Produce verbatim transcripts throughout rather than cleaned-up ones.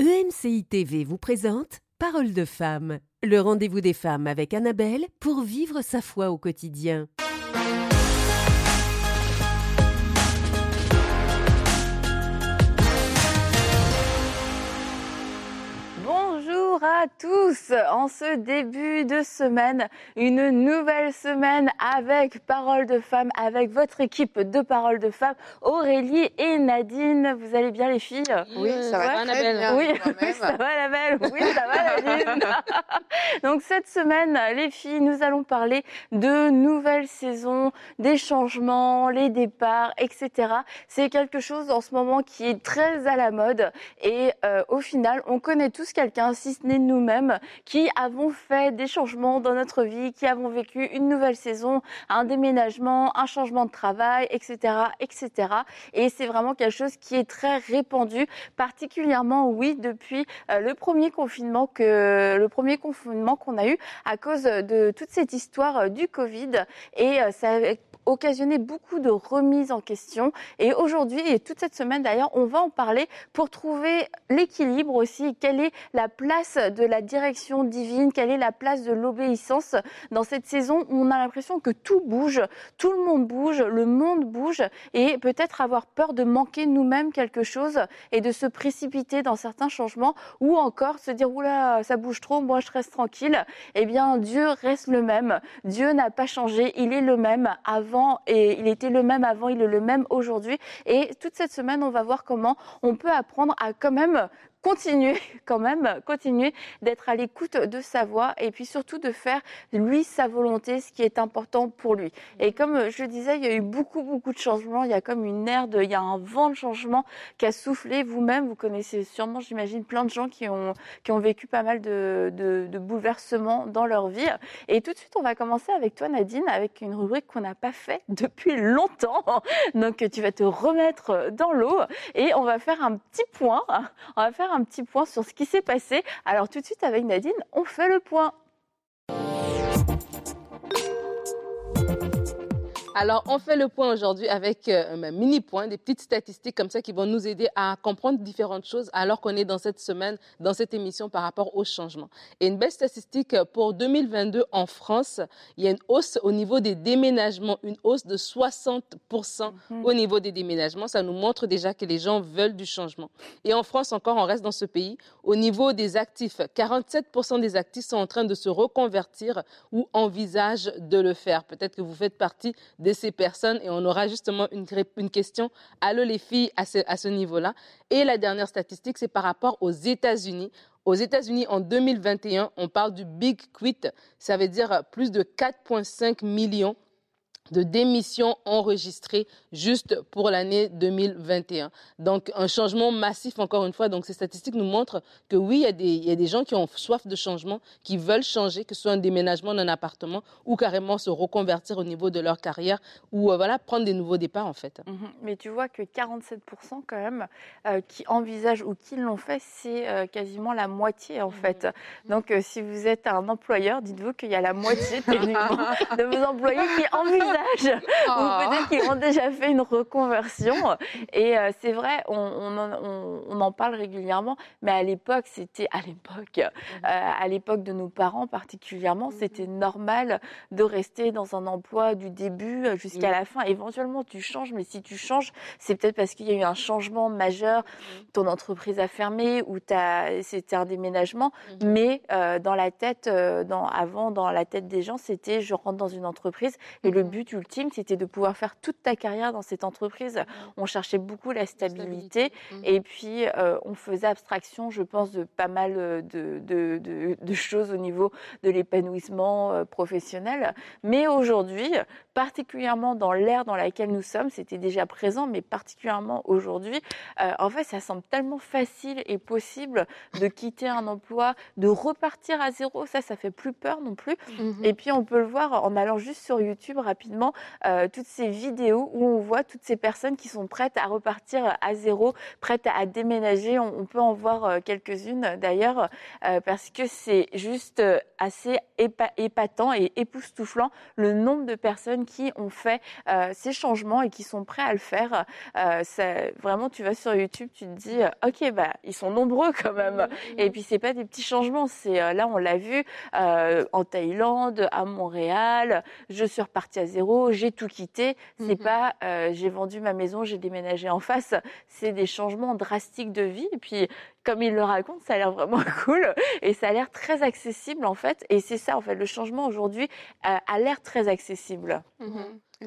E M C I T V vous présente Parole de femme, le rendez-vous des femmes avec Annabelle pour vivre sa foi au quotidien. Bonjour à tous, en ce début de semaine, une nouvelle semaine avec Parole de Femmes, avec votre équipe de Parole de Femmes, Aurélie et Nadine. Vous allez bien les filles? Oui, ça va, Annabelle. Bien, oui, oui, ça va Annabelle, oui, ça va Nadine. Donc cette semaine, les filles, nous allons parler de nouvelles saisons, des changements, les départs, et cetera. C'est quelque chose en ce moment qui est très à la mode et euh, au final, on connaît tous quelqu'un, si ce n'est nous-mêmes, qui avons fait des changements dans notre vie, qui avons vécu une nouvelle saison, un déménagement, un changement de travail, et cetera, et cetera. Et c'est vraiment quelque chose qui est très répandu, particulièrement, oui, depuis euh, le premier confinement que le premier confinement qu'on a eu à cause de toute cette histoire euh, du Covid. Et euh, ça a occasionné beaucoup de remises en question. Et aujourd'hui, et toute cette semaine d'ailleurs, on va en parler pour trouver l'équilibre aussi. Quelle est la place de la direction divine? Quelle est la place de l'obéissance dans cette saison où on a l'impression que tout bouge, tout le monde bouge, le monde bouge et peut-être avoir peur de manquer nous-mêmes quelque chose et de se précipiter dans certains changements ou encore se dire « Oula, ça bouge trop, moi je reste tranquille ». Eh bien, Dieu reste le même. Dieu n'a pas changé. Il est le même avant et il était le même avant, il est le même aujourd'hui. Et toute cette semaine, on va voir comment on peut apprendre à quand même continuer, quand même, continuer d'être à l'écoute de sa voix et puis surtout de faire, lui, sa volonté, ce qui est important pour lui. Et comme je le disais, il y a eu beaucoup, beaucoup de changements. Il y a comme une ère de, il y a un vent de changement qui a soufflé. Vous-même, vous connaissez sûrement, j'imagine, plein de gens qui ont, qui ont vécu pas mal de, de, de bouleversements dans leur vie. Et tout de suite, on va commencer avec toi, Nadine, avec une rubrique qu'on n'a pas fait depuis longtemps. Donc, tu vas te remettre dans l'eau et on va faire un petit point. On va faire un petit point sur ce qui s'est passé. Alors tout de suite avec Nadine, on fait le point. Alors, on fait le point aujourd'hui avec euh, un mini-point, des petites statistiques comme ça qui vont nous aider à comprendre différentes choses alors qu'on est dans cette semaine, dans cette émission par rapport au changement. Et une belle statistique pour deux mille vingt-deux en France, il y a une hausse au niveau des déménagements, une hausse de soixante pour cent mmh. au niveau des déménagements. Ça nous montre déjà que les gens veulent du changement. Et en France encore, on reste dans ce pays. Au niveau des actifs, quarante-sept pour cent des actifs sont en train de se reconvertir ou envisagent de le faire. Peut-être que vous faites partie de ces personnes et on aura justement une, une question. Allô les filles à ce, à ce niveau-là. Et la dernière statistique, c'est par rapport aux États-Unis. Aux États-Unis, en deux mille vingt et un, on parle du Big Quit. Ça veut dire plus de quatre virgule cinq millions de démissions enregistrées juste pour l'année deux mille vingt et un. Donc, un changement massif, encore une fois. Donc, ces statistiques nous montrent que oui, il y a des, il y a des gens qui ont soif de changement, qui veulent changer, que ce soit un déménagement d'un appartement ou carrément se reconvertir au niveau de leur carrière ou, euh, voilà, prendre des nouveaux départs, en fait. Mmh. Mais tu vois que quarante-sept pour cent quand même euh, qui envisagent ou qui l'ont fait, c'est euh, quasiment la moitié, en fait. Mmh. Donc, euh, si vous êtes un employeur, dites-vous qu'il y a la moitié techniquement de vos employés qui envisagent Oh. ou peut-être qu'ils ont déjà fait une reconversion. Et euh, c'est vrai, on, on, on, on en parle régulièrement, mais à l'époque, c'était à l'époque, mmh. euh, à l'époque de nos parents particulièrement, mmh. c'était normal de rester dans un emploi du début jusqu'à mmh. la fin. Éventuellement, tu changes, mais si tu changes, c'est peut-être parce qu'il y a eu un changement majeur, mmh. ton entreprise a fermé ou t'as, c'était un déménagement. Mmh. Mais euh, dans la tête, euh, dans, avant, dans la tête des gens, c'était je rentre dans une entreprise et mmh. le but ultime, c'était de pouvoir faire toute ta carrière dans cette entreprise. Mmh. On cherchait beaucoup la stabilité, stabilité. Mmh. et puis euh, on faisait abstraction, je pense, de pas mal de, de, de, de choses au niveau de l'épanouissement euh, professionnel. Mais aujourd'hui, particulièrement dans l'ère dans laquelle nous sommes, c'était déjà présent, mais particulièrement aujourd'hui, euh, en fait, ça semble tellement facile et possible de quitter un emploi, de repartir à zéro. Ça, ça fait plus peur non plus. Mmh. Et puis, on peut le voir en allant juste sur YouTube rapidement. rapidement euh, toutes ces vidéos où on voit toutes ces personnes qui sont prêtes à repartir à zéro, prêtes à déménager. On, on peut en voir euh, quelques-unes d'ailleurs euh, parce que c'est juste euh, assez épa- épatant et époustouflant le nombre de personnes qui ont fait euh, ces changements et qui sont prêts à le faire. Euh, ça, vraiment, tu vas sur YouTube, tu te dis, euh, ok, bah ils sont nombreux quand même. Mmh. Et puis c'est pas des petits changements. C'est euh, là, on l'a vu euh, en Thaïlande, à Montréal. Je suis repartie à zéro, j'ai tout quitté. C'est mmh. pas, euh, j'ai vendu ma maison, j'ai déménagé en face. C'est des changements drastiques de vie. Et puis, comme il le raconte, ça a l'air vraiment cool et ça a l'air très accessible en fait. Et c'est ça en fait, le changement aujourd'hui euh, a l'air très accessible. Mmh.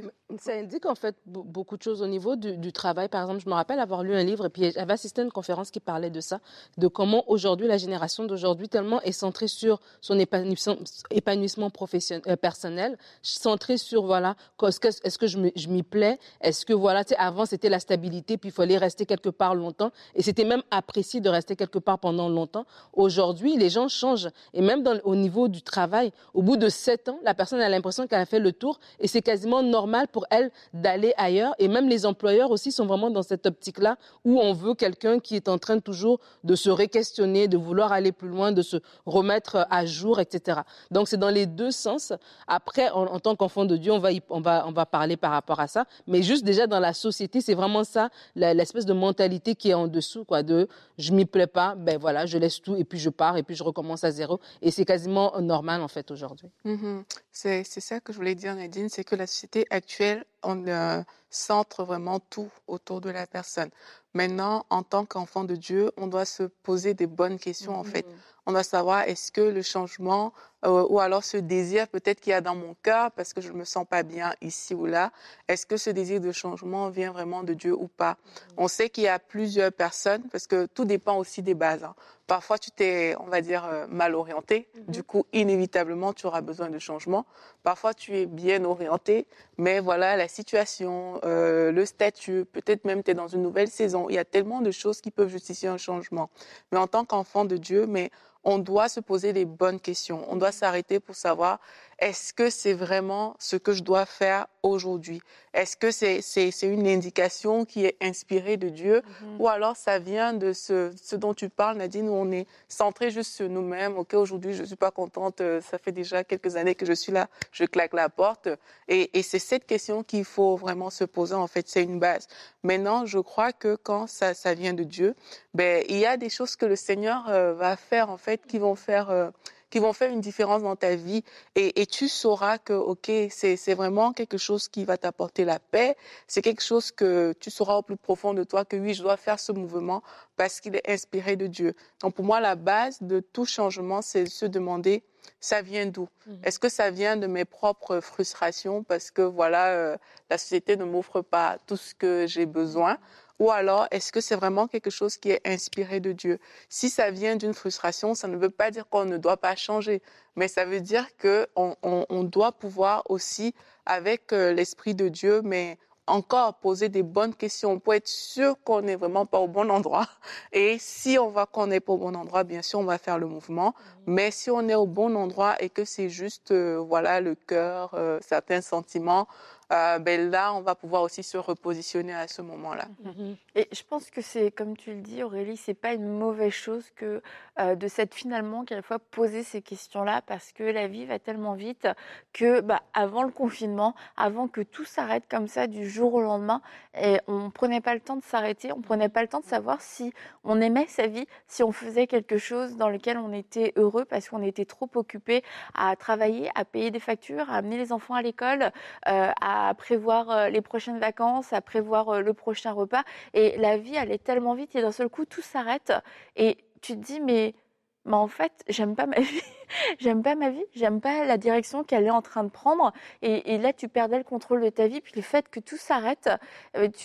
Ça indique en fait beaucoup de choses au niveau du, du travail. Par exemple, je me rappelle avoir lu un livre et puis j'avais assisté à une conférence qui parlait de ça, de comment aujourd'hui, la génération d'aujourd'hui tellement est centrée sur son épanouissement, épanouissement professionnel, euh, personnel, centrée sur, voilà, est-ce que, est-ce que je, me, je m'y plais, est-ce que, voilà, tu sais, avant c'était la stabilité, puis il fallait rester quelque part longtemps et c'était même apprécié de rester quelque part pendant longtemps. Aujourd'hui, les gens changent et même dans, au niveau du travail, au bout de sept ans, la personne a l'impression qu'elle a fait le tour et c'est quasiment normal pour elle d'aller ailleurs. Et même les employeurs aussi sont vraiment dans cette optique-là où on veut quelqu'un qui est en train de toujours de se réquestionner, de vouloir aller plus loin, de se remettre à jour, et cetera. Donc, c'est dans les deux sens. Après, en, en tant qu'enfant de Dieu, on va, y, on, va, on va parler par rapport à ça. Mais juste déjà dans la société, c'est vraiment ça, la, l'espèce de mentalité qui est en dessous, quoi, de je m'y plais pas, ben voilà, je laisse tout et puis je pars et puis je recommence à zéro. Et c'est quasiment normal, en fait, aujourd'hui. Mm-hmm. C'est, c'est ça que je voulais dire, Nadine, c'est que la société actuelle, on euh, centre vraiment tout autour de la personne. Maintenant, en tant qu'enfant de Dieu, on doit se poser des bonnes questions, mm-hmm. en fait. On doit savoir, est-ce que le changement, euh, ou alors ce désir peut-être qu'il y a dans mon cœur, parce que je ne me sens pas bien ici ou là, est-ce que ce désir de changement vient vraiment de Dieu ou pas? Mm-hmm. On sait qu'il y a plusieurs personnes, parce que tout dépend aussi des bases. Hein. Parfois, tu t'es, on va dire, euh, mal orienté. Mm-hmm. Du coup, inévitablement, tu auras besoin de changement. Parfois, tu es bien orienté, mais voilà, la situation, euh, le statut, peut-être même tu es dans une nouvelle saison. Il y a tellement de choses qui peuvent justifier un changement. Mais en tant qu'enfant de Dieu, mais on doit se poser les bonnes questions. On doit s'arrêter pour savoir, est-ce que c'est vraiment ce que je dois faire aujourd'hui? Est-ce que c'est, c'est, c'est une indication qui est inspirée de Dieu? Mm-hmm. Ou alors ça vient de ce, ce dont tu parles, Nadine, où on est centré juste sur nous-mêmes. OK, aujourd'hui, je ne suis pas contente. Ça fait déjà quelques années que je suis là. Je claque la porte. Et, et c'est cette question qu'il faut vraiment se poser. En fait, c'est une base. Maintenant, je crois que quand ça, ça vient de Dieu, ben, il y a des choses que le Seigneur euh, va faire, en fait, qui vont faire... Euh, qui vont faire une différence dans ta vie et, et tu sauras que, OK, c'est, c'est vraiment quelque chose qui va t'apporter la paix. C'est quelque chose que tu sauras au plus profond de toi que oui, je dois faire ce mouvement parce qu'il est inspiré de Dieu. Donc, pour moi, la base de tout changement, c'est se demander, ça vient d'où? Mmh. Est-ce que ça vient de mes propres frustrations parce que, voilà, euh, la société ne m'offre pas tout ce que j'ai besoin? Ou alors, est-ce que c'est vraiment quelque chose qui est inspiré de Dieu? Si ça vient d'une frustration, ça ne veut pas dire qu'on ne doit pas changer, mais ça veut dire qu'on on, on doit pouvoir aussi, avec euh, l'Esprit de Dieu, mais encore poser des bonnes questions pour être sûr qu'on n'est vraiment pas au bon endroit. Et si on voit qu'on n'est pas au bon endroit, bien sûr, on va faire le mouvement. Mmh. Mais si on est au bon endroit et que c'est juste, euh, voilà, le cœur, euh, certains sentiments, Euh, ben là, on va pouvoir aussi se repositionner à ce moment-là. Mm-hmm. Et je pense que c'est, comme tu le dis, Aurélie, c'est pas une mauvaise chose que euh, de s'être finalement quelquefois poser ces questions-là, parce que la vie va tellement vite que, bah, avant le confinement, avant que tout s'arrête comme ça du jour au lendemain, et on prenait pas le temps de s'arrêter, on prenait pas le temps de savoir si on aimait sa vie, si on faisait quelque chose dans lequel on était heureux, parce qu'on était trop occupé à travailler, à payer des factures, à amener les enfants à l'école, euh, à à prévoir les prochaines vacances, à prévoir le prochain repas. Et la vie allait tellement vite et d'un seul coup, tout s'arrête. Et tu te dis, mais, mais en fait, j'aime pas ma vie. j'aime pas ma vie. J'aime pas la direction qu'elle est en train de prendre. Et, et là, tu perdais le contrôle de ta vie. Puis le fait que tout s'arrête, tu...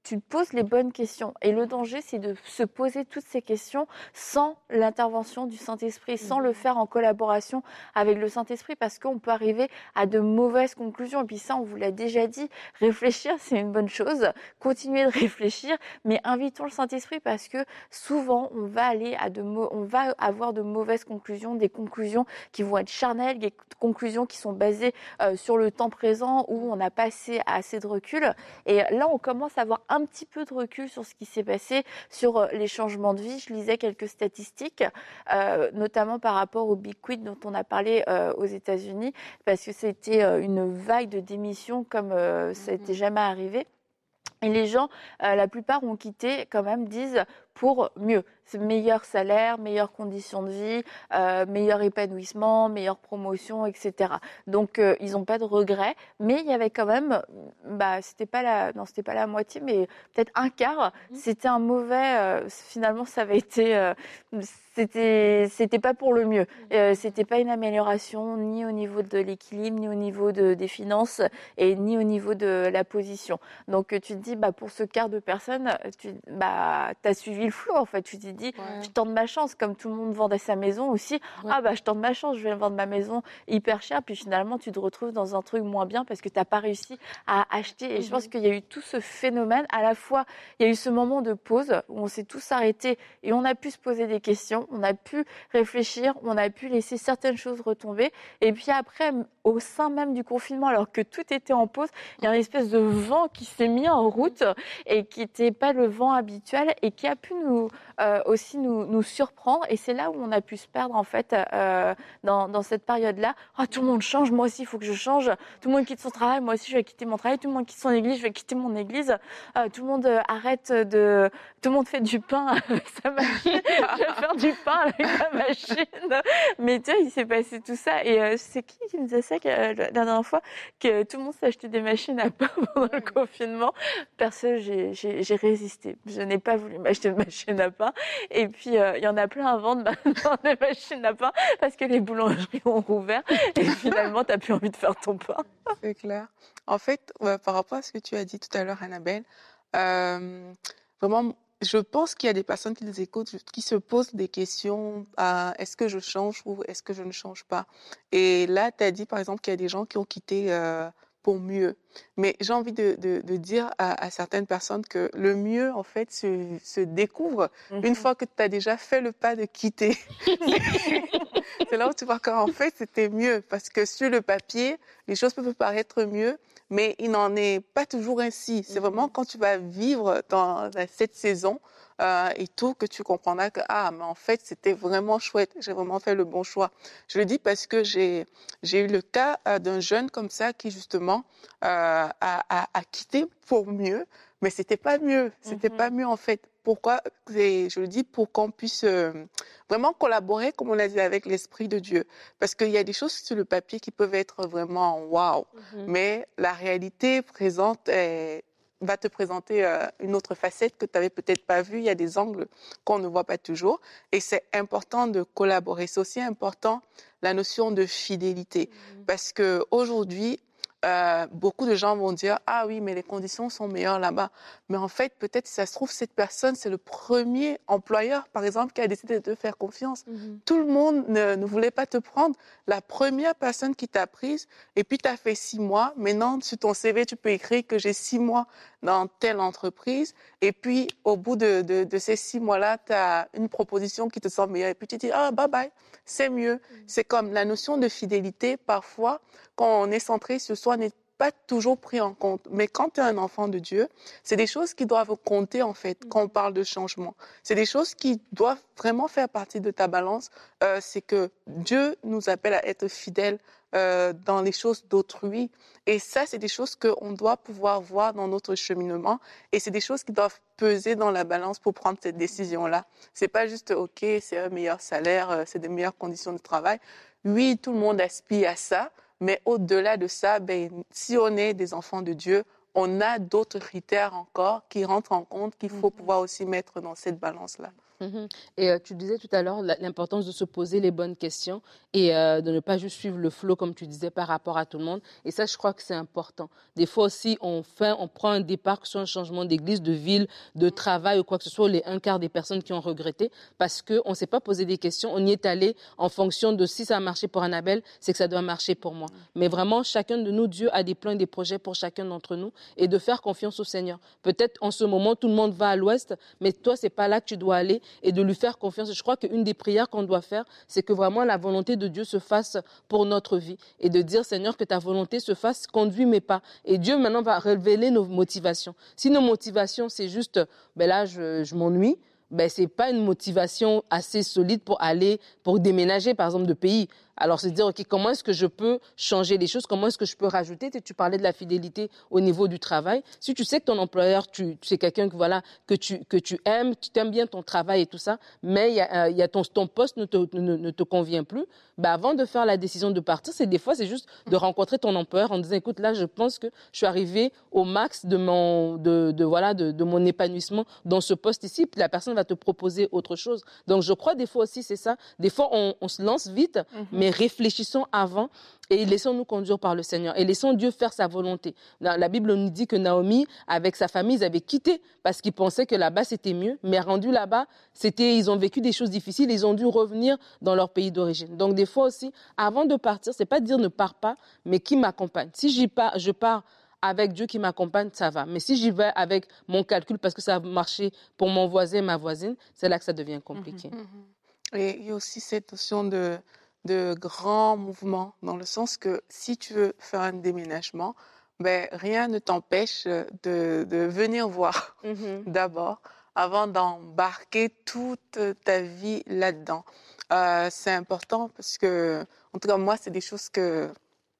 tu te poses les bonnes questions. Et le danger, c'est de se poser toutes ces questions sans l'intervention du Saint-Esprit, sans le faire en collaboration avec le Saint-Esprit, parce qu'on peut arriver à de mauvaises conclusions. Et puis ça, on vous l'a déjà dit, réfléchir, c'est une bonne chose. Continuez de réfléchir, mais invitons le Saint-Esprit, parce que souvent, on va aller à de mo- on va avoir de mauvaises conclusions, des conclusions qui vont être charnelles, des conclusions qui sont basées euh, sur le temps présent, où on n'a pas assez, assez de recul. Et là, on commence à avoir un petit peu de recul sur ce qui s'est passé, sur euh, les changements de vie. Je lisais quelques statistiques, euh, notamment par rapport au Big Quit dont on a parlé euh, aux États-Unis, parce que c'était euh, une vague de démissions comme euh, ça n'était jamais arrivé. Et les gens, euh, la plupart ont quitté, quand même, disent pour mieux. C'est meilleur salaire, meilleures conditions de vie, euh, meilleur épanouissement, meilleure promotion, et cetera. Donc, euh, ils n'ont pas de regrets. Mais il y avait quand même, bah, c'était pas la, non, c'était pas la moitié, mais peut-être un quart. C'était un mauvais. Euh, finalement, ça avait été, euh, c'était, c'était pas pour le mieux. Euh, c'était pas une amélioration ni au niveau de l'équilibre, ni au niveau de, des finances, et ni au niveau de la position. Donc, tu te dis, bah, pour ce quart de personnes, tu bah, as suivi le flot, en fait. Tu t'es dit, Ouais. je tente ma chance, comme tout le monde vendait sa maison aussi. Ouais. Ah, bah, je tente ma chance, je vais vendre ma maison hyper cher. Puis finalement, tu te retrouves dans un truc moins bien parce que tu n'as pas réussi à acheter. Et je pense qu'il y a eu tout ce phénomène. À la fois, il y a eu ce moment de pause où on s'est tous arrêtés et on a pu se poser des questions, on a pu réfléchir, on a pu laisser certaines choses retomber. Et puis après, au sein même du confinement, alors que tout était en pause, il y a une espèce de vent qui s'est mis en route et qui n'était pas le vent habituel et qui a pu nous euh, aussi nous, nous surprendre. Et c'est là où on a pu se perdre, en fait, euh, dans, dans cette période-là. Oh, tout le monde change, moi aussi, il faut que je change. Tout le monde quitte son travail, moi aussi, je vais quitter mon travail. Tout le monde quitte son église, je vais quitter mon église. Euh, tout le monde euh, arrête de... Tout le monde fait du pain avec sa machine. Je vais faire du pain avec ma machine. Mais tu vois, il s'est passé tout ça. Et euh, c'est qui qui me disait ça que, euh, la dernière fois, que tout le monde s'est acheté des machines à pain pendant le confinement. Perso, j'ai, j'ai, j'ai résisté. Je n'ai pas voulu m'acheter de machine à pain. Et puis, il euh, y en a plein à vendre maintenant, des machines à pain, parce que les boulangeries ont rouvert. Et finalement, tu n'as plus envie de faire ton pain. C'est clair. En fait, euh, par rapport à ce que tu as dit tout à l'heure, Annabelle, euh, vraiment, je pense qu'il y a des personnes qui nous écoutent, qui se posent des questions, euh, est-ce que je change ou est-ce que je ne change pas? Et là, tu as dit, par exemple, qu'il y a des gens qui ont quitté euh, pour mieux. Mais j'ai envie de, de, de dire à, à certaines personnes que le mieux, en fait, se, se découvre Mhm. une fois que tu as déjà fait le pas de quitter. C'est là où tu vois qu'en fait, c'était mieux. Parce que sur le papier, les choses peuvent paraître mieux, mais il n'en est pas toujours ainsi. C'est vraiment quand tu vas vivre dans cette saison euh, et tout que tu comprendras que, ah, mais en fait, c'était vraiment chouette. J'ai vraiment fait le bon choix. Je le dis parce que j'ai, j'ai eu le cas euh, d'un jeune comme ça qui, justement, euh, a, a, a quitté pour mieux, mais c'était pas mieux. C'était Mhm. pas mieux, en fait. Pourquoi? C'est- Je le dis pour qu'on puisse euh, vraiment collaborer, comme on l'a dit, avec l'Esprit de Dieu. Parce qu'il y a des choses sur le papier qui peuvent être vraiment waouh, mais la réalité présente est- va te présenter euh, une autre facette que tu n'avais peut-être pas vue. Il y a des angles qu'on ne voit pas toujours. Et c'est important de collaborer. C'est aussi important la notion de fidélité. Parce qu'aujourd'hui, euh, beaucoup de gens vont dire « Ah oui, mais les conditions sont meilleures là-bas. » Mais en fait, peut-être si ça se trouve, cette personne, c'est le premier employeur, par exemple, qui a décidé de te faire confiance. Mhm. Tout le monde ne, ne voulait pas te prendre. La première personne qui t'a prise, et puis tu as fait six mois. Maintenant, sur ton C V, tu peux écrire que j'ai six mois dans telle entreprise. Et puis, au bout de, de, de ces six mois-là, tu as une proposition qui te semble meilleure. Et puis tu dis « Ah, bye bye, c'est mieux. Mm. » C'est comme la notion de fidélité, parfois, quand on est centré sur soi, n'est pas toujours pris en compte. Mais quand tu es un enfant de Dieu, c'est des choses qui doivent compter, en fait, quand on parle de changement. C'est des choses qui doivent vraiment faire partie de ta balance. Euh, c'est que Dieu nous appelle à être fidèles euh, dans les choses d'autrui. Et ça, c'est des choses qu'on doit pouvoir voir dans notre cheminement. Et c'est des choses qui doivent peser dans la balance pour prendre cette décision-là. C'est pas juste, OK, c'est un meilleur salaire, c'est des meilleures conditions de travail. Oui, tout le monde aspire à ça. Mais au-delà de ça, ben, si on est des enfants de Dieu, on a d'autres critères encore qui rentrent en compte, qu'il faut pouvoir aussi mettre dans cette balance-là. Mhm. Et euh, tu disais tout à l'heure la- l'importance de se poser les bonnes questions et euh, de ne pas juste suivre le flot, comme tu disais, par rapport à tout le monde. Et ça, je crois que c'est important. Des fois aussi, on fait, on prend un départ, que ce soit un changement d'église, de ville, de travail ou quoi que ce soit, les un quart des personnes qui ont regretté parce qu'on ne s'est pas posé des questions. On y est allé en fonction de si ça a marché pour Annabelle, c'est que ça doit marcher pour moi. Mais vraiment, chacun de nous, Dieu a des plans et des projets pour chacun d'entre nous et de faire confiance au Seigneur. Peut-être en ce moment, tout le monde va à l'ouest, mais toi, c'est pas là que tu dois aller et de lui faire confiance. Je crois qu'une des prières qu'on doit faire, c'est que vraiment la volonté de Dieu se fasse pour notre vie et de dire, Seigneur, que ta volonté se fasse, conduis mes pas. Et Dieu maintenant va révéler nos motivations. Si nos motivations, c'est juste, ben là, je, je m'ennuie, ben c'est pas une motivation assez solide pour aller, pour déménager, par exemple, de pays. Alors, c'est de dire, OK, comment est-ce que je peux changer les choses? Comment est-ce que je peux rajouter? Tu parlais de la fidélité au niveau du travail. Si tu sais que ton employeur, tu, tu c'est quelqu'un que, voilà, que tu, que tu aimes, tu aimes bien ton travail et tout ça, mais il y a, euh, il y a ton, ton poste ne te, ne, ne te convient plus, ben avant de faire la décision de partir, c'est des fois, c'est juste de rencontrer ton employeur en disant, écoute, là, je pense que je suis arrivé au max de mon, de, de, voilà, de, de mon épanouissement dans ce poste ici, puis la personne va te proposer autre chose. Donc, je crois des fois aussi, c'est ça. Des fois, on, on se lance vite, mm-hmm. mais réfléchissons avant et laissons-nous conduire par le Seigneur et laissons Dieu faire sa volonté. Dans la Bible nous dit que Naomi, avec sa famille, ils avaient quitté parce qu'ils pensaient que là-bas c'était mieux, mais rendu là-bas, c'était, ils ont vécu des choses difficiles, ils ont dû revenir dans leur pays d'origine. Donc des fois aussi, avant de partir, c'est pas de dire ne pars pas, mais qui m'accompagne. Si j'y pars, je pars avec Dieu qui m'accompagne, ça va. Mais si j'y vais avec mon calcul parce que ça a marché pour mon voisin, ma voisine, c'est là que ça devient compliqué. Mm-hmm. Et il y a aussi cette notion de de grands mouvements, dans le sens que si tu veux faire un déménagement, ben, rien ne t'empêche de, de venir voir mm-hmm. d'abord, avant d'embarquer toute ta vie là-dedans. Euh, c'est important parce que, en tout cas, moi, c'est des choses que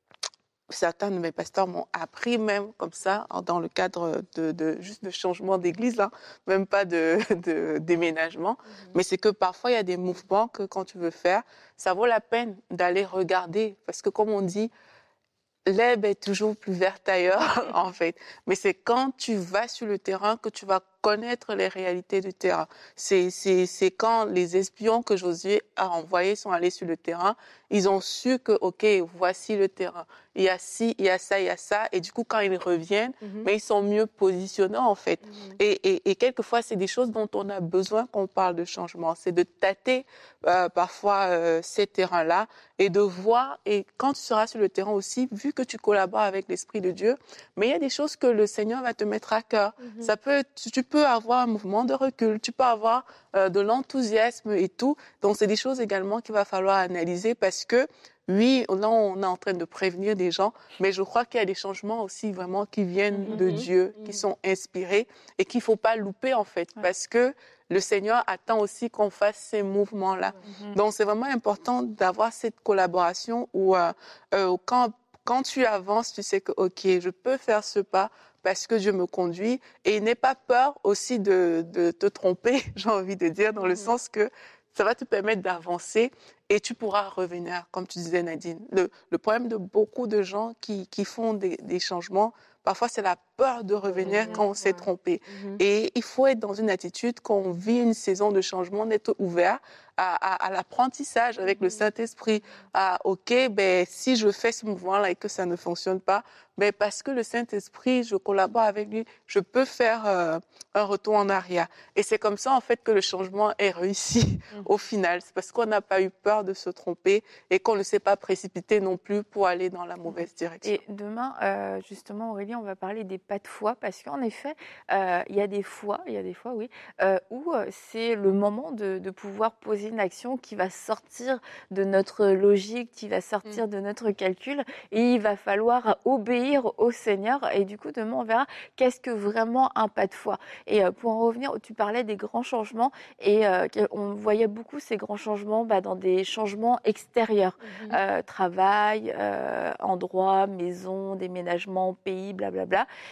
certains de mes pasteurs m'ont appris même comme ça, dans le cadre de, de juste de changement d'église, là, même pas de, de déménagement. Mm-hmm. Mais c'est que parfois, il y a des mouvements que quand tu veux faire, ça vaut la peine d'aller regarder. Parce que comme on dit, l'herbe est toujours plus verte ailleurs, en fait. Mais c'est quand tu vas sur le terrain que tu vas connaître les réalités du terrain. C'est, c'est, c'est quand les espions que Josué a envoyés sont allés sur le terrain, ils ont su que, OK, voici le terrain. Il y a ci, il y a ça, il y a ça. Et du coup, quand ils reviennent, mm-hmm. mais ils sont mieux positionnés, en fait. Mm-hmm. Et, et, et quelquefois, c'est des choses dont on a besoin quand on parle de changement. C'est de tâter euh, parfois euh, ces terrains-là et de voir. Et quand tu seras sur le terrain aussi, vu que tu collabores avec l'Esprit de Dieu, mais il y a des choses que le Seigneur va te mettre à cœur. Mm-hmm. Ça peut, tu, tu peux avoir un mouvement de recul, tu peux avoir euh, de l'enthousiasme et tout. Donc, c'est des choses également qu'il va falloir analyser parce que, oui, là, on est en train de prévenir des gens, mais je crois qu'il y a des changements aussi vraiment qui viennent mm-hmm. de Dieu, mm-hmm. qui sont inspirés et qu'il ne faut pas louper, en fait, ouais. parce que le Seigneur attend aussi qu'on fasse ces mouvements-là. Mm-hmm. Donc, c'est vraiment important d'avoir cette collaboration où euh, euh, quand, quand tu avances, tu sais que, OK, je peux faire ce pas parce que Dieu me conduit et n'aie pas peur aussi de, de te tromper, j'ai envie de dire, dans mm-hmm. le sens que ça va te permettre d'avancer et tu pourras revenir, comme tu disais Nadine. Le, le problème de beaucoup de gens qui, qui font des, des changements, parfois c'est la peur de revenir mmh, quand on s'est trompé. Mmh. Et il faut être dans une attitude, quand on vit une saison de changement, d'être ouvert à, à, à l'apprentissage avec mmh. le Saint-Esprit. À, OK, ben, si je fais ce mouvement-là et que ça ne fonctionne pas, ben, parce que le Saint-Esprit, je collabore avec lui, je peux faire euh, un retour en arrière. Et c'est comme ça, en fait, que le changement est réussi mmh. au final. C'est parce qu'on n'a pas eu peur de se tromper et qu'on ne s'est pas précipité non plus pour aller dans la mauvaise direction. Et demain, euh, justement, Aurélie, on va parler des pas de foi parce qu'en effet, euh, il y a des fois, il y a des fois, oui, euh, où c'est le moment de, de pouvoir poser une action qui va sortir de notre logique, qui va sortir mmh. de notre calcul et il va falloir obéir au Seigneur. Et du coup, demain, on verra qu'est-ce que vraiment un pas de foi. Et euh, pour en revenir, tu parlais des grands changements et euh, on voyait beaucoup ces grands changements bah, dans des changements extérieurs, mmh. euh, travail, euh, endroit, maison, déménagement, pays, blablabla.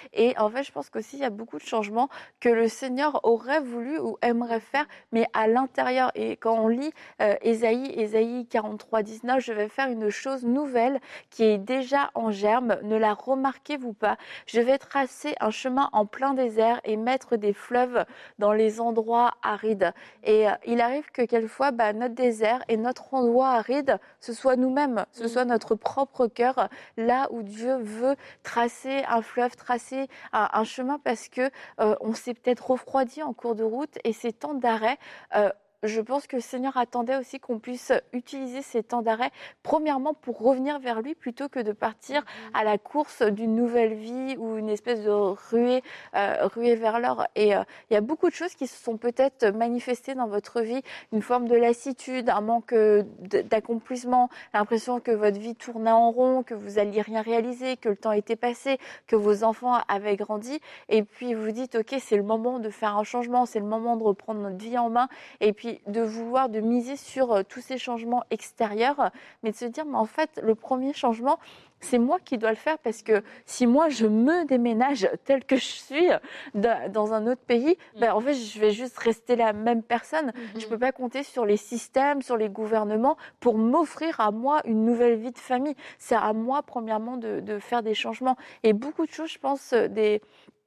Et en fait, je pense qu'aussi, il y a beaucoup de changements que le Seigneur aurait voulu ou aimerait faire, mais à l'intérieur. Et quand on lit euh, Ésaïe, Ésaïe quarante-trois, dix-neuf, je vais faire une chose nouvelle qui est déjà en germe, ne la remarquez-vous pas? Je vais tracer un chemin en plein désert et mettre des fleuves dans les endroits arides. Et euh, il arrive que quelquefois, bah, notre désert et notre endroit aride, ce soit nous-mêmes, ce soit notre propre cœur, là où Dieu veut tracer un fleuve, tracer un, un chemin, parce que euh, on s'est peut-être refroidi en cours de route, et ces temps d'arrêt, euh, je pense que le Seigneur attendait aussi qu'on puisse utiliser ces temps d'arrêt, premièrement pour revenir vers lui, plutôt que de partir à la course d'une nouvelle vie ou une espèce de ruée, euh, ruée vers l'or. Et euh, il y a beaucoup de choses qui se sont peut-être manifestées dans votre vie, une forme de lassitude, un manque d'accomplissement, l'impression que votre vie tournait en rond, que vous n'alliez rien réaliser, que le temps était passé, que vos enfants avaient grandi. Et puis vous dites, ok, c'est le moment de faire un changement, c'est le moment de reprendre notre vie en main. Et puis de vouloir, de miser sur euh, tous ces changements extérieurs, mais de se dire, mais en fait, le premier changement, c'est moi qui dois le faire, parce que si moi, je me déménage tel que je suis dans un autre pays, mmh. ben, en fait, je vais juste rester la même personne. Mmh. Je ne peux pas compter sur les systèmes, sur les gouvernements pour m'offrir à moi une nouvelle vie de famille. C'est à moi, premièrement, de, de faire des changements. Et beaucoup de choses, je pense, des...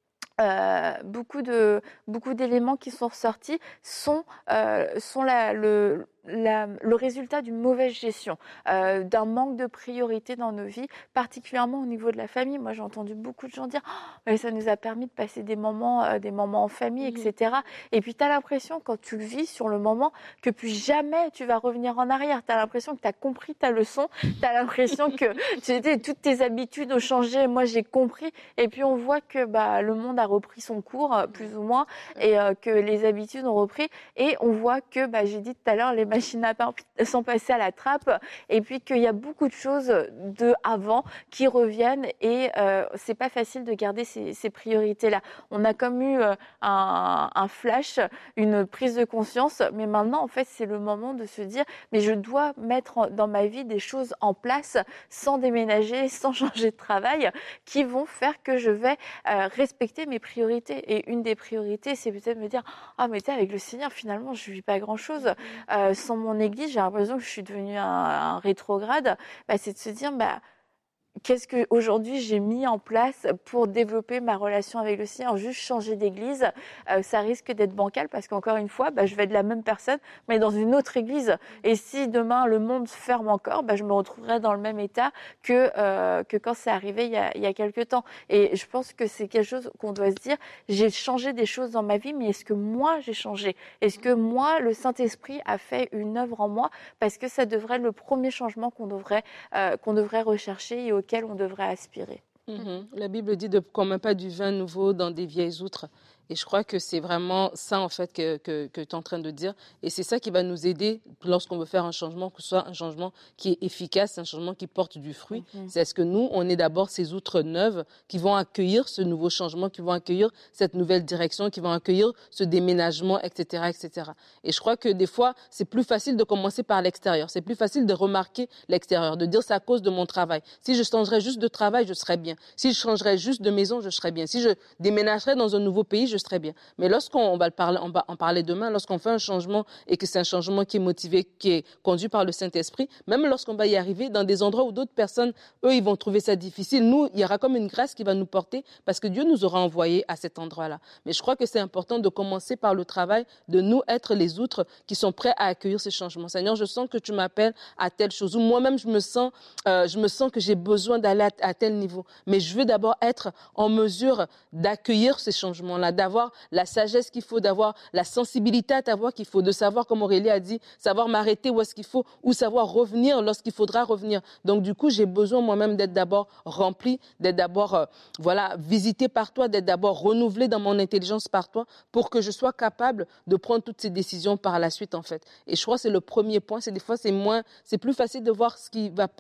Euh, beaucoup de beaucoup d'éléments qui sont ressortis sont euh, sont la, le la, le résultat d'une mauvaise gestion, euh, d'un manque de priorité dans nos vies, particulièrement au niveau de la famille. Moi, j'ai entendu beaucoup de gens dire oh, mais ça nous a permis de passer des moments, euh, des moments en famille, mmh. et cetera. Et puis, tu as l'impression, quand tu le vis sur le moment, que plus jamais tu vas revenir en arrière. Tu as l'impression que tu as compris ta leçon, tu as l'impression que tu, toutes tes habitudes ont changé. Moi, j'ai compris. Et puis, on voit que bah, le monde a repris son cours, plus ou moins, et euh, que les habitudes ont repris. Et on voit que, bah, j'ai dit tout à l'heure, les machines à pain sont passées à la trappe, et puis qu'il y a beaucoup de choses de avant qui reviennent, et euh, c'est pas facile de garder ces, ces priorités-là. On a comme eu euh, un, un flash, une prise de conscience, mais maintenant, en fait, c'est le moment de se dire, mais je dois mettre dans ma vie des choses en place, sans déménager, sans changer de travail, qui vont faire que je vais euh, respecter mes priorités. Et une des priorités, c'est peut-être me dire, ah, mais tu sais, avec le Seigneur, finalement, je ne vis pas grand-chose. Euh, sans mon église, j'ai l'impression que je suis devenue un, un rétrograde. Bah, c'est de se dire, bah, qu'est-ce que aujourd'hui j'ai mis en place pour développer ma relation avec le Seigneur? Juste changer d'église, euh, ça risque d'être bancal, parce qu'encore une fois, bah, je vais être la même personne, mais dans une autre église. Et si demain le monde ferme encore, bah, je me retrouverai dans le même état que, euh, que quand c'est arrivé il y, a, il y a quelques temps. Et je pense que c'est quelque chose qu'on doit se dire, j'ai changé des choses dans ma vie, mais est-ce que moi j'ai changé? Est-ce que moi, le Saint-Esprit a fait une œuvre en moi? Parce que ça devrait être le premier changement qu'on devrait, euh, qu'on devrait rechercher et auquel on devrait aspirer. Mmh. La Bible dit de qu'on ne met pas du vin nouveau dans des vieilles outres. Et je crois que c'est vraiment ça, en fait, que, que, que tu es en train de dire. Et c'est ça qui va nous aider lorsqu'on veut faire un changement, que ce soit un changement qui est efficace, un changement qui porte du fruit. Mm-hmm. C'est est-ce que nous, on est d'abord ces outres neuves qui vont accueillir ce nouveau changement, qui vont accueillir cette nouvelle direction, qui vont accueillir ce déménagement, et cetera, et cetera. Et je crois que des fois, c'est plus facile de commencer par l'extérieur. C'est plus facile de remarquer l'extérieur, de dire c'est à cause de mon travail. Si je changerais juste de travail, je serais bien. Si je changerais juste de maison, je serais bien. Si je déménagerais dans un nouveau pays, je serais bien. Mais lorsqu'on va le parler, on va en parler demain, lorsqu'on fait un changement et que c'est un changement qui est motivé, qui est conduit par le Saint-Esprit, même lorsqu'on va y arriver dans des endroits où d'autres personnes, eux, ils vont trouver ça difficile, nous, il y aura comme une grâce qui va nous porter parce que Dieu nous aura envoyés à cet endroit-là. Mais je crois que c'est important de commencer par le travail, de nous être les outres qui sont prêts à accueillir ces changements. Seigneur, je sens que tu m'appelles à telle chose, ou moi-même, je me sens, euh, je me sens que j'ai besoin d'aller à, à tel niveau. Mais je veux d'abord être en mesure d'accueillir ces changements-là, d'avoir la sagesse qu'il faut, d'avoir la sensibilité à ta voix qu'il faut, de savoir, comme Aurélie a dit, savoir m'arrêter où est-ce qu'il faut, ou savoir revenir lorsqu'il faudra revenir. Donc, du coup, j'ai besoin moi-même d'être d'abord rempli, d'être d'abord, euh, voilà, visité par toi, d'être d'abord renouvelé dans mon intelligence par toi, pour que je sois capable de prendre toutes ces décisions par la suite, en fait. Et je crois que c'est le premier point. C'est des fois, c'est moins, c'est plus facile de voir ce qui va pas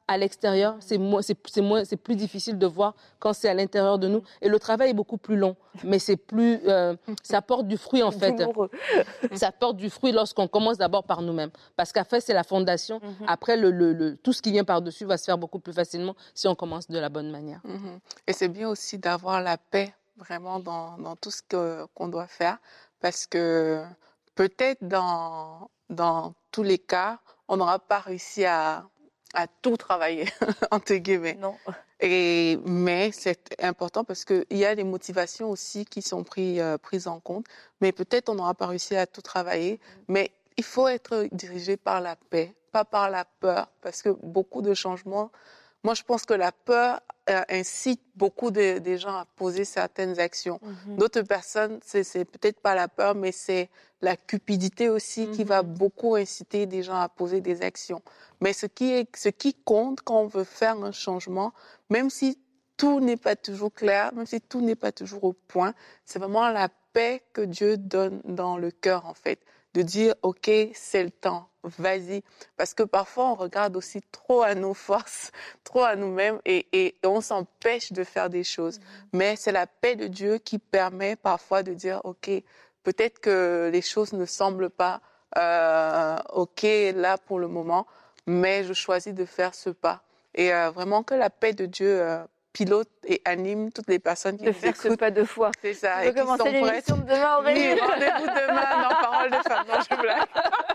à l'extérieur, c'est moins, c'est, c'est moins, c'est plus difficile de voir quand c'est à l'intérieur de nous. Et le travail est beaucoup plus long, mais c'est plus, euh, ça porte du fruit en fait. Douloureux. Ça porte du fruit lorsqu'on commence d'abord par nous-mêmes. Parce qu'après, c'est la fondation. Mhm. Après, le, le, le, tout ce qui vient par-dessus va se faire beaucoup plus facilement si on commence de la bonne manière. Mhm. Et c'est bien aussi d'avoir la paix vraiment dans, dans tout ce que, qu'on doit faire, parce que peut-être dans, dans tous les cas, on n'aura pas réussi à, à tout travailler, entre guillemets. Non. Et, mais c'est important parce qu'il y a des motivations aussi qui sont pris, euh, prises en compte, mais peut-être on n'aura pas réussi à tout travailler, mais il faut être dirigé par la paix, pas par la peur, parce que beaucoup de changements, moi je pense que la peur euh, incite beaucoup de, de gens à poser certaines actions. Mhm. D'autres personnes, c'est, c'est peut-être pas la peur, mais c'est la cupidité aussi qui Mhm. va beaucoup inciter des gens à poser des actions. Mais ce qui, est, ce qui compte quand on veut faire un changement, même si tout n'est pas toujours clair, même si tout n'est pas toujours au point, c'est vraiment la paix que Dieu donne dans le cœur, en fait. De dire, OK, c'est le temps, vas-y. Parce que parfois, on regarde aussi trop à nos forces, trop à nous-mêmes, et, et, et on s'empêche de faire des choses. Mmh. Mais c'est la paix de Dieu qui permet parfois de dire, OK, peut-être que les choses ne semblent pas euh, OK là pour le moment, mais je choisis de faire ce pas. Et euh, vraiment que la paix de Dieu euh, pilote et anime toutes les personnes qui de nous faire écoutent. ce pas de foi. C'est ça. Tu veux et qui commencer sont l'émission prêtes. de demain, Aurélie? Oui, rendez-vous demain dans Parole de Femme. Non, je blague.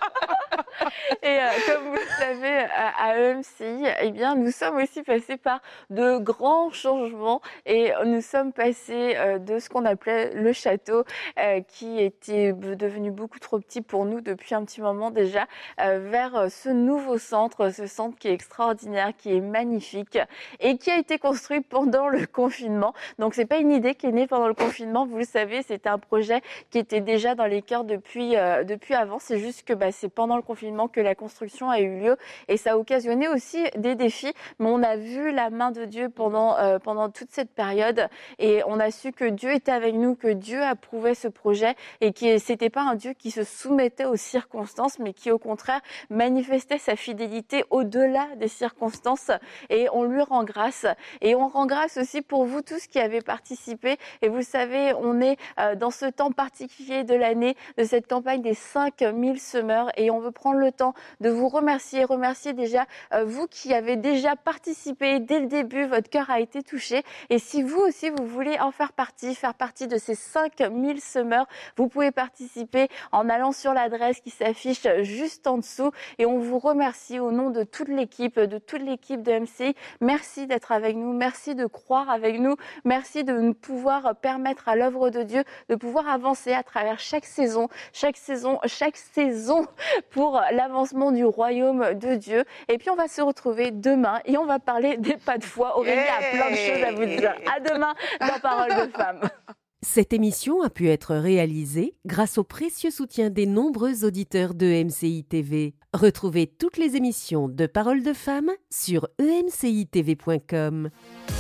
Et euh, comme vous le savez, à, à E M C I, eh bien, nous sommes aussi passés par de grands changements et nous sommes passés euh, de ce qu'on appelait le château, euh, qui était devenu beaucoup trop petit pour nous depuis un petit moment déjà, euh, vers ce nouveau centre, ce centre qui est extraordinaire, qui est magnifique et qui a été construit pendant le confinement. Donc, c'est pas une idée qui est née pendant le confinement, vous le savez, c'était un projet qui était déjà dans les cœurs depuis, euh, depuis avant. C'est juste que bah, c'est pendant le confinement que la construction a eu lieu et ça a occasionné aussi des défis. Mais on a vu la main de Dieu pendant, euh, pendant toute cette période et on a su que Dieu était avec nous, que Dieu approuvait ce projet et que c'était pas un Dieu qui se soumettait aux circonstances, mais qui au contraire manifestait sa fidélité au-delà des circonstances et on lui rend grâce. Et on rend grâce aussi pour vous tous qui avez participé. Et vous savez, on est euh, dans ce temps particulier de l'année, de cette campagne des cinq mille semeurs et on veut prendre le temps de vous remercier, remercier déjà euh, vous qui avez déjà participé dès le début, votre cœur a été touché. Et si vous aussi, vous voulez en faire partie, faire partie de ces cinq mille semeurs, vous pouvez participer en allant sur l'adresse qui s'affiche juste en dessous. Et on vous remercie au nom de toute l'équipe, de toute l'équipe de M C I. Merci d'être avec nous, merci de croire avec nous, merci de nous pouvoir permettre à l'œuvre de Dieu de pouvoir avancer à travers chaque saison, chaque saison, chaque saison pour l'avancement du royaume de Dieu. Et puis on va se retrouver demain et on va parler des pas de foi. Aurélie yeah. a plein de choses à vous dire. À demain dans Parole de Femme. Cette émission a pu être réalisée grâce au précieux soutien des nombreux auditeurs de M C I T V. Retrouvez toutes les émissions de Parole de Femme sur e m c i t v point com.